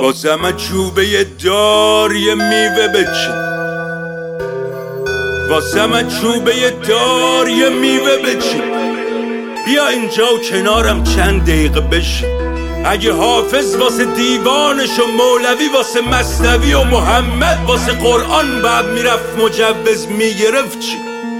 واسم چوبه دار یه میوه بچین، واسم چوبه دار یه میوه بچین، بیا اینجا و کنارم چند دقیقه بشین. اگه حافظ واسه دیوانش و مولوی واسه مثنوی و محمد واسه قرآن باید میرفت مجوز میگرفت چی؟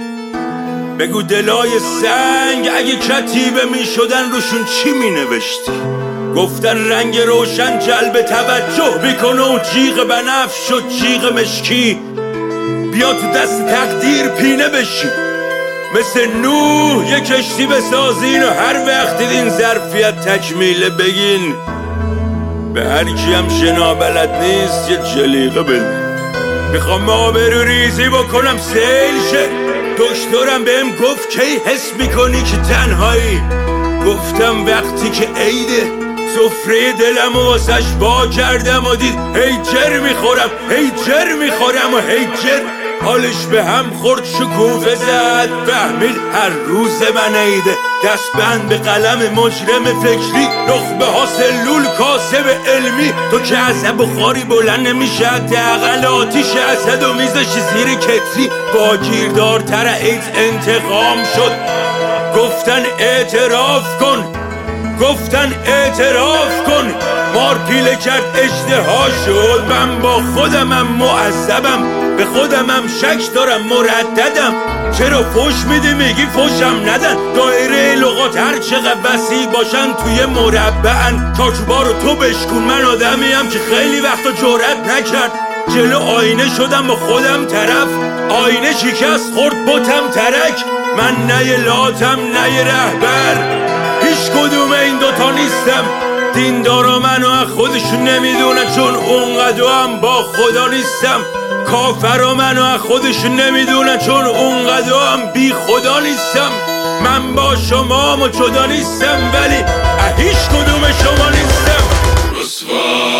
بگو دلای سنگ اگه کتیبه میشدن روشون چی مینوشتی؟ گفتن رنگ روشن جلب توجه میکنه و جیغ بنفش و جیغ مشکی. بیا تو دست تقدیر پینه بشی، مثل نوح یه کشتی بسازین و هر وقت دیدین ظرفیت تکمیله بگین. به هر کی هم شنا بلد نیست یه جلیقه بدین. میخوام آبرو ریزی بکنم سیل شه، دکترم بهم گفت کی حس میکنی که تنهایی؟ گفتم وقتی که عیده، سفره دلم و واسش وا کردم و دید هیجر میخورم هیجر میخورم و هیجر حالش به هم خورد شکوفه زد. فهمید هر روز من عیده، دست بند به قلم مجرم فکری، نخبه ها سلول کاسب علمی. تو که از بخاری بلند نمیشه حداقل آتیش اسد و میزش زیر کتری. با گیردارتر ایت انتقام شد، گفتن اعتراف کن، گفتن اعتراف کن. مار پیله کرد اشتها شد، من با خودمم معذبم، به خودمم شک دارم مرددم. چرا فوش میدی میگی فوشم ندن؟ دایره لغات هر چقدر وسیع باشن توی مربعن. چارچوبا رو تو بشکن، من آدمیم که خیلی وقتا جرأت نکرد. جلو آینه شدم با خودم طرف، آینه شکست خورد بتم ترک. من نه یه لاتم نه یه رهبر، هیچ کدوم این دوتا نیستم. دیندارا منو از خودشون نمیدونن چون اونقدر هم با خدا نیستم. کافرا منو از خودشون نمیدونن چون اونقدر هم بی خدا نیستم. من با شما و جدا نیستم ولی هیچ کدوم شما نیستم. رسوا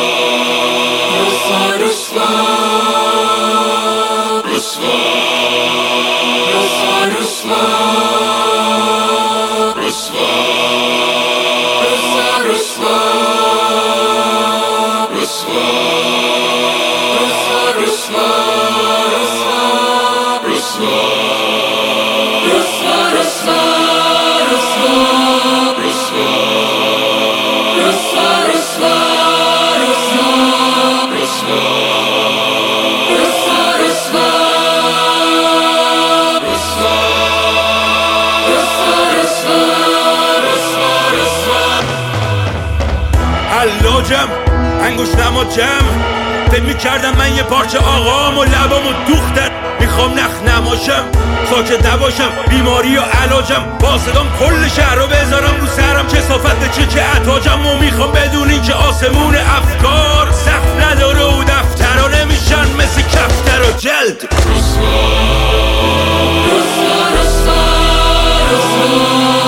رسوا رسوا رسوا رسوا رسوا حلاجم انگوش نما جمع، فکر میکردم من یه پارچه آقام و لبامو دوختن. میخوام نخ نماشم، ساکت نباشم، بیماری و علاجم. با صدام کل شهر رو بذارم رو سرم، کثافت چه عطاجم. و میخوام بدونین که آسمون افکار سقف نداره و دفترها نمیشن مثل کفتر و جلد. رسوا رسوا رسوا رسوا